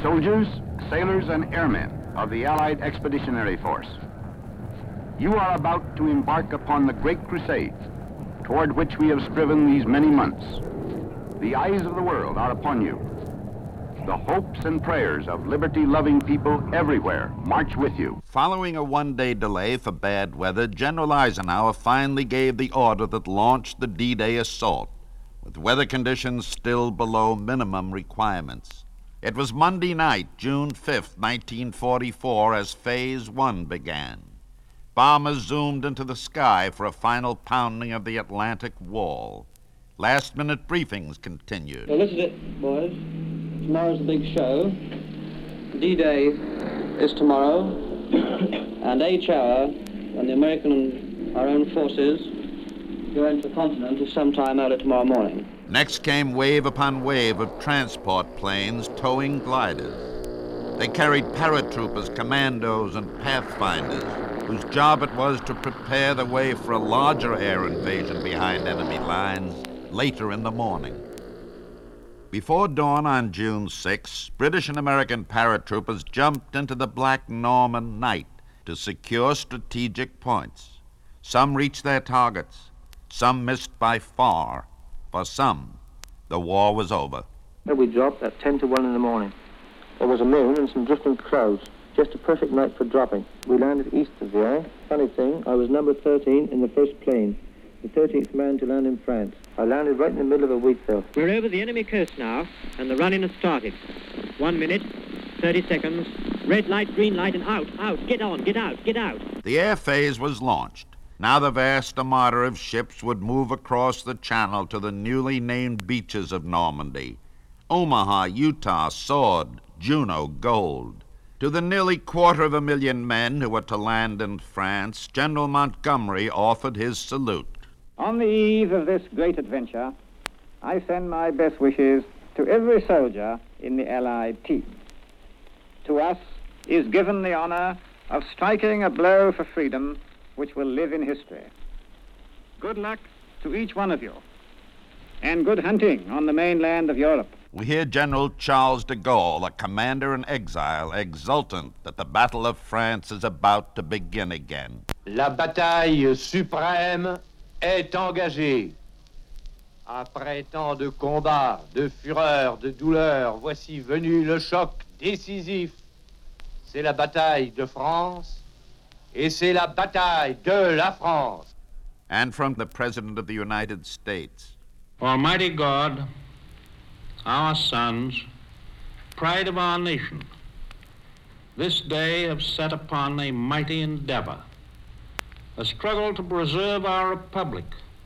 soldiers, sailors, and airmen of the Allied Expeditionary Force. You are about to embark upon the great crusade toward which we have striven these many months. The eyes of the world are upon you. The hopes and prayers of liberty-loving people everywhere march with you. Following a one-day delay for bad weather, General Eisenhower finally gave the order that launched the D-Day assault, with weather conditions still below minimum requirements. It was Monday night, June 5th, 1944, as Phase 1 began. Bombers zoomed into the sky for a final pounding of the Atlantic Wall. Last-minute briefings continued. Well, this is it, boys. Tomorrow's the big show. D-Day is tomorrow, and each hour when the American and our own forces go into the continent is sometime early tomorrow morning. Next came wave upon wave of transport planes towing gliders. They carried paratroopers, commandos, and pathfinders, whose job it was to prepare the way for a larger air invasion behind enemy lines later in the morning. Before dawn on June 6, British and American paratroopers jumped into the Black Norman night to secure strategic points. Some reached their targets, some missed by far. For some, the war was over. We dropped at 10 to 1 in the morning. There was a moon and some drifting clouds. Just a perfect night for dropping. We landed east of there. Funny thing, I was number 13 in the first plane, the 13th man to land in France. I landed right in the middle of a wheat field. We're over the enemy coast now, and the running has started. 1 minute, 30 seconds, red light, green light, and out. Get on, get out. The air phase was launched. Now the vast armada of ships would move across the channel to the newly named beaches of Normandy. Omaha, Utah, Sword, Juno, Gold. To the nearly 250,000 men who were to land in France, General Montgomery offered his salute. On the eve of this great adventure, I send my best wishes to every soldier in the Allied team. To us is given the honor of striking a blow for freedom which will live in history. Good luck to each one of you, and good hunting on the mainland of Europe. We hear General Charles de Gaulle, a commander in exile, exultant that the Battle of France is about to begin again. La bataille suprême est engagée. Après tant de combats, de fureur, de douleur, voici venu le choc décisif. C'est la bataille de France, et c'est la bataille de la France. And from the President of the United States. Almighty God, our sons, pride of our nation, this day have set upon a mighty endeavor, a struggle to preserve our republic,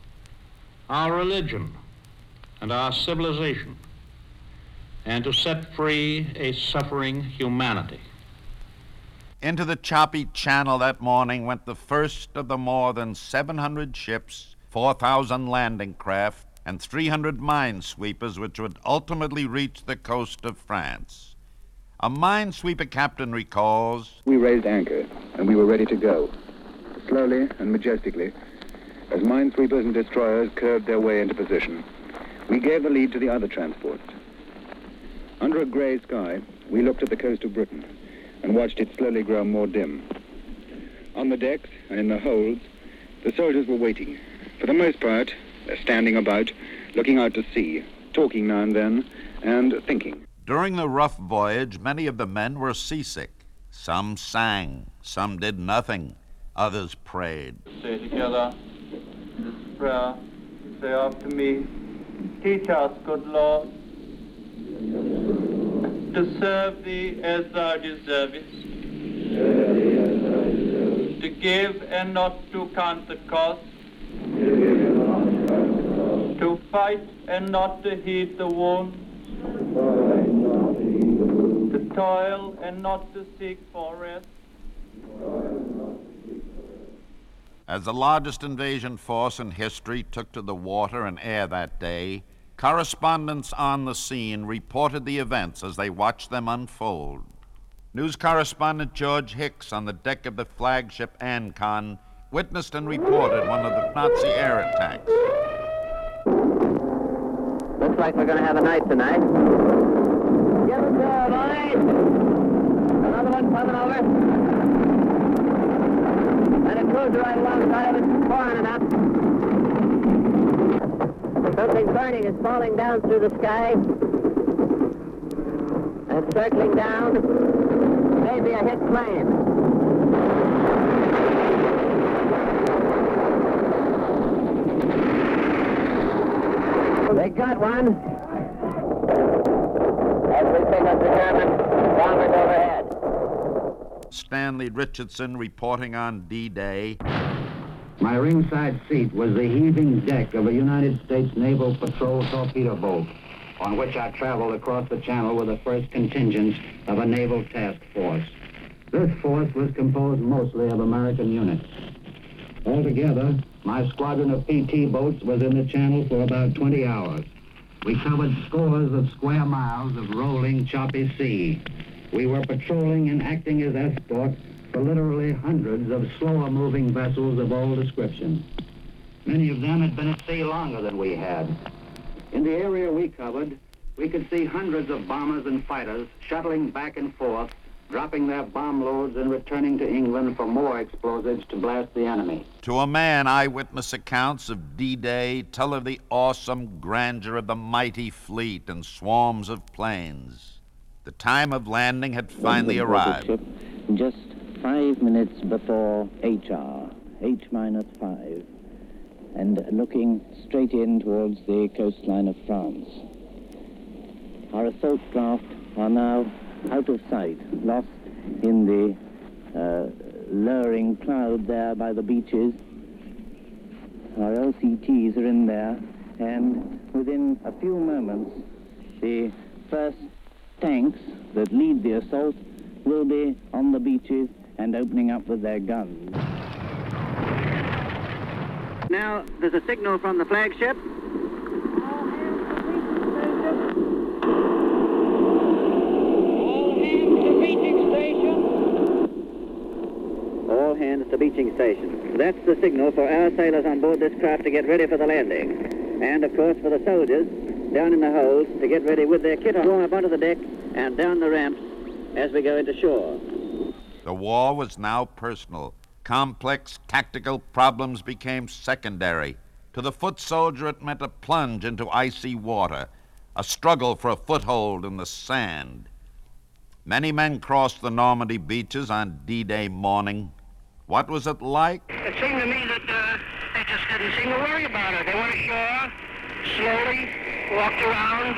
our religion, and our civilization, and to set free a suffering humanity. Into the choppy channel that morning went the first of the more than 700 ships, 4,000 landing craft, and 300 minesweepers which would ultimately reach the coast of France. A minesweeper captain recalls, "We raised anchor, and we were ready to go. Slowly and majestically, as minesweepers and destroyers curved their way into position, we gave the lead to the other transports. Under a gray sky, we looked at the coast of Britain and watched it slowly grow more dim. On the decks and in the holds, the soldiers were waiting. For the most part, standing about, looking out to sea, talking now and then, and thinking." During the rough voyage, many of the men were seasick. Some sang, some did nothing, others prayed. Say together this prayer, say after me, teach us, good Lord, to serve thee as thou deservest, to give and not to count the cost, to fight and not to heed the wound, to toil and not to seek for rest. As the largest invasion force in history took to the water and air that day, correspondents on the scene reported the events as they watched them unfold. News correspondent George Hicks on the deck of the flagship Ancon witnessed and reported one of the Nazi air attacks. Looks like we're going to have a night tonight. Get us there, boys! there. And a cruiser right alongside of it, pouring it up. Something burning is falling down through the sky. And circling down. Maybe a hit plane. They got one. As we pick up the German bombers overhead. Stanley Richardson reporting on D-Day. My ringside seat was the heaving deck of a United States Naval Patrol torpedo boat, on which I traveled across the channel with the first contingent of a naval task force. This force was composed mostly of American units. Altogether, my squadron of PT boats was in the channel for about 20 hours. We covered scores of square miles of rolling, choppy sea. We were patrolling and acting as escort for literally hundreds of slower-moving vessels of all descriptions. Many of them had been at sea longer than we had. In the area we covered, we could see hundreds of bombers and fighters shuttling back and forth, dropping their bomb loads and returning to England for more explosives to blast the enemy. To a man, eyewitness accounts of D-Day tell of the awesome grandeur of the mighty fleet and swarms of planes. The time of landing had finally arrived. Ship just 5 minutes before HR, H-5, and looking straight in towards the coastline of France. Our assault craft are now out of sight, lost in the lowering cloud there by the beaches. Our LCTs are in there, and within a few moments, the first tanks that lead the assault will be on the beaches and opening up with their guns. Now, there's a signal from the flagship. All hands to beaching station. That's the signal for our sailors on board this craft to get ready for the landing. And, of course, for the soldiers down in the holds to get ready with their kit on up onto the deck and down the ramps as we go into shore. The war was now personal. Complex tactical problems became secondary. To the foot soldier, it meant a plunge into icy water, a struggle for a foothold in the sand. Many men crossed the Normandy beaches on D-Day morning. What was it like? It seemed to me that they just didn't seem to worry about it. They went ashore, slowly walked around,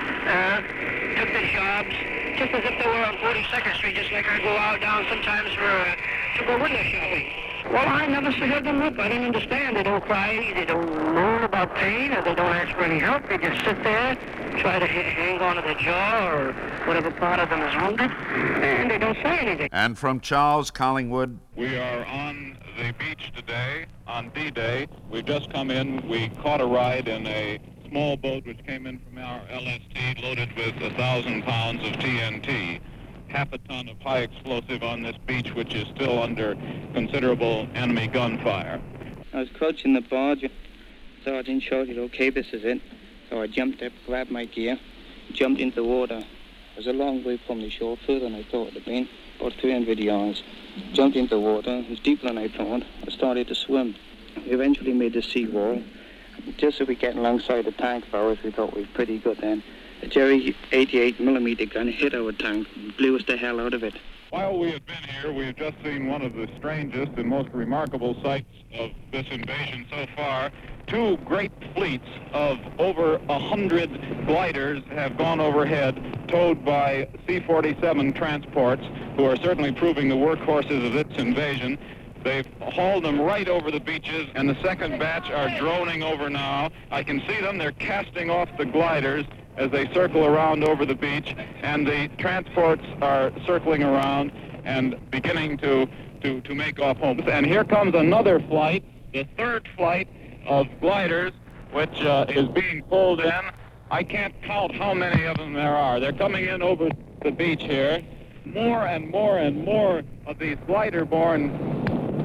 took the jobs, just as if they were on 42nd Street, just like I go out down sometimes to go window shopping. Well, I never heard them whip. I didn't understand. They don't cry. They don't moan about pain, or they don't ask for any help. They just sit there, try to hang on to their jaw or whatever part of them is wounded, and they don't say anything. And from Charles Collingwood. We are on the beach today, on D-Day. We've just come in. We caught a ride in a small boat which came in from our LST loaded with 1,000 pounds of TNT. Half a ton of high explosive on this beach, which is still under considerable enemy gunfire. I was crouching the barge. Sergeant shouted, "Okay, this is it." So I jumped up, grabbed my gear, jumped into the water. It was a long way from the shore, further than I thought it would have been, about 300 yards. Jumped into the water, it was deeper than I thought. I started to swim. We eventually made the seawall. Just as we get alongside the tank of ours, we thought we were pretty good then. A Jerry 88mm gun hit our tank and blew us the hell out of it. While we have been here, we have just seen one of the strangest and most remarkable sights of this invasion so far. Two great fleets of over 100 gliders have gone overhead, towed by C-47 transports, who are certainly proving the workhorses of this invasion. They've hauled them right over the beaches, and the second batch are droning over now. I can see them. They're casting off the gliders as they circle around over the beach, and the transports are circling around and beginning to make off home. And here comes another flight, the third flight of gliders, which is being pulled in. I can't count how many of them there are. They're coming in over the beach here. More and more and more of these glider-borne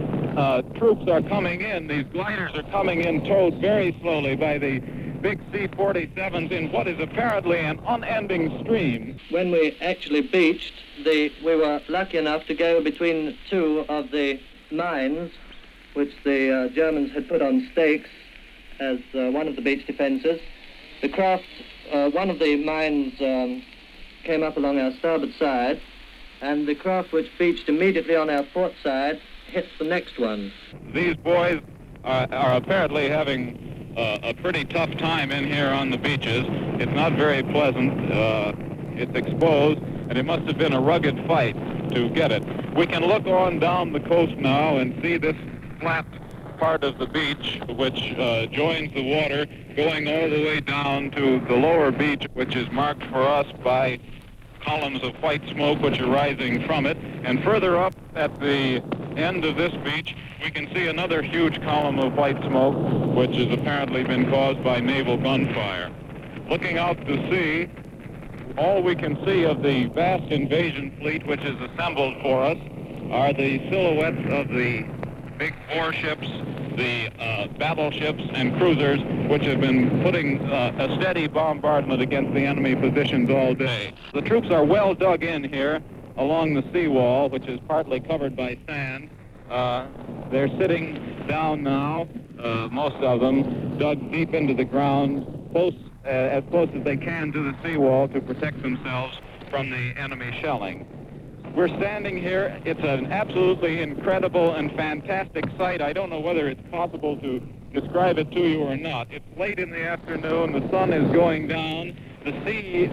troops are coming in. These gliders are coming in towed very slowly by the big C-47s in what is apparently an unending stream. When we actually beached, we were lucky enough to go between two of the mines which the Germans had put on stakes as one of the beach defenses. The craft, one of the mines came up along our starboard side, and the craft which beached immediately on our port side hit the next one. These boys are apparently having a pretty tough time in here on the beaches. It's not very pleasant. It's exposed, and it must have been a rugged fight to get it. We can look on down the coast now and see this flat part of the beach which joins the water, going all the way down to the lower beach, which is marked for us by columns of white smoke which are rising from it. And further up at the end of this beach, we can see another huge column of white smoke, which has apparently been caused by naval gunfire. Looking out to sea, all we can see of the vast invasion fleet which is assembled for us are the silhouettes of the big warships, the battleships and cruisers, which have been putting a steady bombardment against the enemy positions all day. The troops are well dug in here along the seawall, which is partly covered by sand. They're sitting down now, most of them, dug deep into the ground, as close as they can to the seawall to protect themselves from the enemy shelling. We're standing here. It's an absolutely incredible and fantastic sight. I don't know whether it's possible to describe it to you or not. It's late in the afternoon. The sun is going down. The sea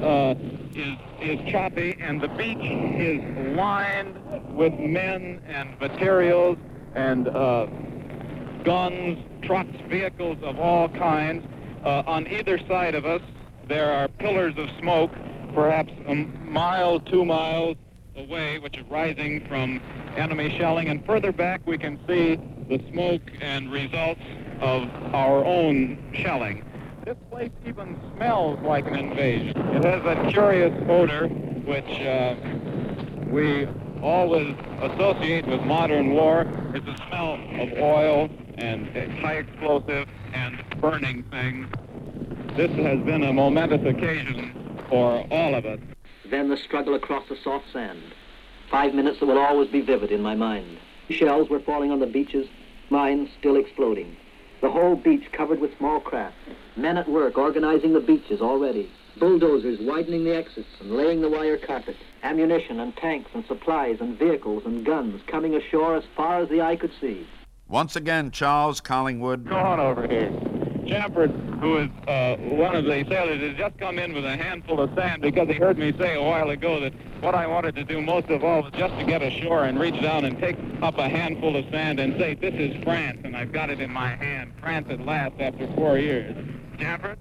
is choppy, and the beach is lined with men and materials and guns, trucks, vehicles of all kinds. On either side of us, there are pillars of smoke, perhaps a mile, 2 miles away, which is rising from enemy shelling, and further back we can see the smoke and results of our own shelling. This place even smells like an invasion. It has that curious odor which we always associate with modern war. It's the smell of oil and high explosive and burning things. This has been a momentous occasion for all of us. Then the struggle across the soft sand. 5 minutes that will always be vivid in my mind. Shells were falling on the beaches, mines still exploding. The whole beach covered with small craft. Men at work organizing the beaches already. Bulldozers widening the exits and laying the wire carpet. Ammunition and tanks and supplies and vehicles and guns coming ashore as far as the eye could see. Once again, Charles Collingwood. Go on over here. Chamfort, who is one of the sailors, has just come in with a handful of sand because he heard me say a while ago that what I wanted to do most of all was just to get ashore and reach down and take up a handful of sand and say, this is France, and I've got it in my hand. France at last after 4 years. Chamfort,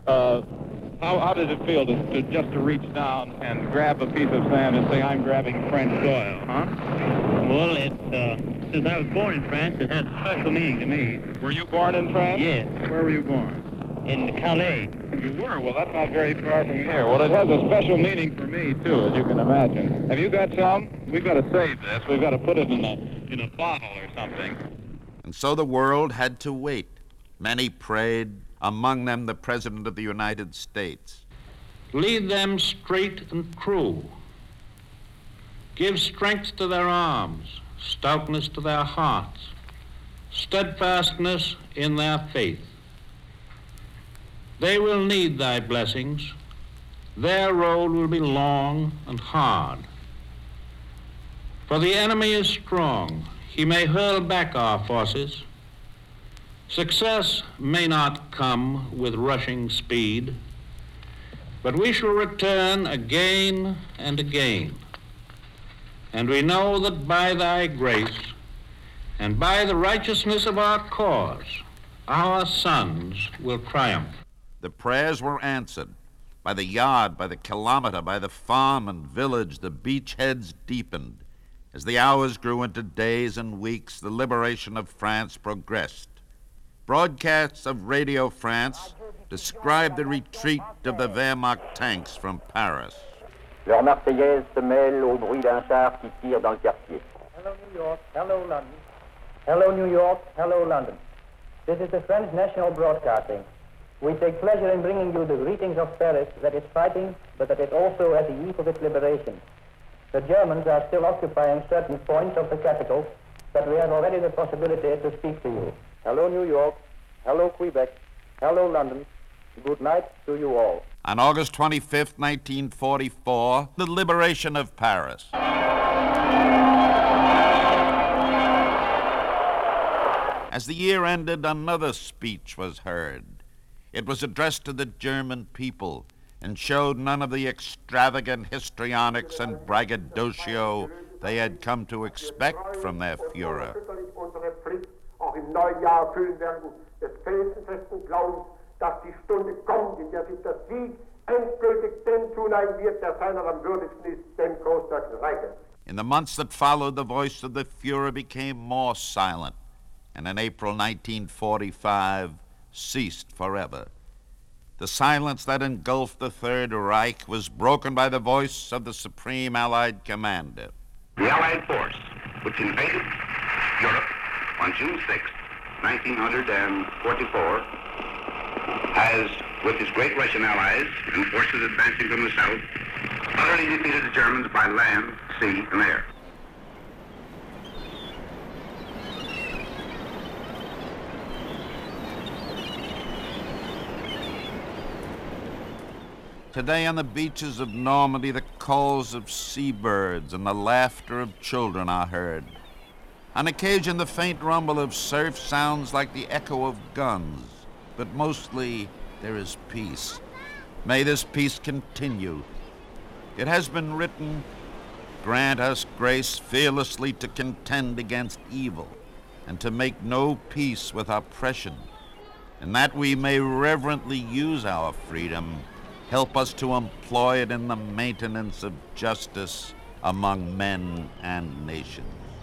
how does it feel to reach down and grab a piece of sand and say, I'm grabbing French soil, huh? Well, since I was born in France, it has a special meaning to me. Were you born in France? Yes. Where were you born? In Calais. You were? Well, that's not very far from here. Well, it has a special meaning for me, too, as you can imagine. Have you got some? We've got to save this. We've got to put it in a bottle or something. And so the world had to wait. Many prayed, among them the President of the United States. Lead them straight and true. Give strength to their arms, stoutness to their hearts, steadfastness in their faith. They will need thy blessings. Their road will be long and hard. For the enemy is strong. He may hurl back our forces. Success may not come with rushing speed, but we shall return again and again. And we know that by thy grace and by the righteousness of our cause, our sons will triumph. The prayers were answered. By the yard, by the kilometer, by the farm and village, the beachheads deepened. As the hours grew into days and weeks, the liberation of France progressed. Broadcasts of Radio France described the retreat of the Wehrmacht tanks from Paris. Leur Marseillaise se mêle au bruit d'un char qui tire dans le quartier. Hello, New York. Hello, London. Hello, New York. Hello, London. This is the French National Broadcasting. We take pleasure in bringing you the greetings of Paris that is fighting, but that is also at the eve of its liberation. The Germans are still occupying certain points of the capital, but we have already the possibility to speak to you. Hello, New York. Hello, Quebec. Hello, London. Good night to you all. On August 25th, 1944, the liberation of Paris. As the year ended, another speech was heard. It was addressed to the German people and showed none of the extravagant histrionics and braggadocio they had come to expect from their Führer. Auch im neuen Jahr erfüllen werden des felsenfesten Glaubens, dass die Stunde kommt, in der sich der Sieg endgültig dem zuneigen wird, der seiner am würdigsten ist, dem Großdeutschen Reiche. In the months that followed, the voice of the Führer became more silent, and in April 1945 ceased forever. The silence that engulfed the Third Reich was broken by the voice of the Supreme Allied Commander. The Allied force, which invaded Europe on June 6, 1944, has, with his great Russian allies and forces advancing from the south, utterly defeated the Germans by land, sea, and air. Today on the beaches of Normandy, the calls of seabirds and the laughter of children are heard. On occasion, the faint rumble of surf sounds like the echo of guns, but mostly there is peace. May this peace continue. It has been written, "Grant us grace fearlessly to contend against evil, and to make no peace with oppression, and that we may reverently use our freedom. Help us to employ it in the maintenance of justice among men and nations."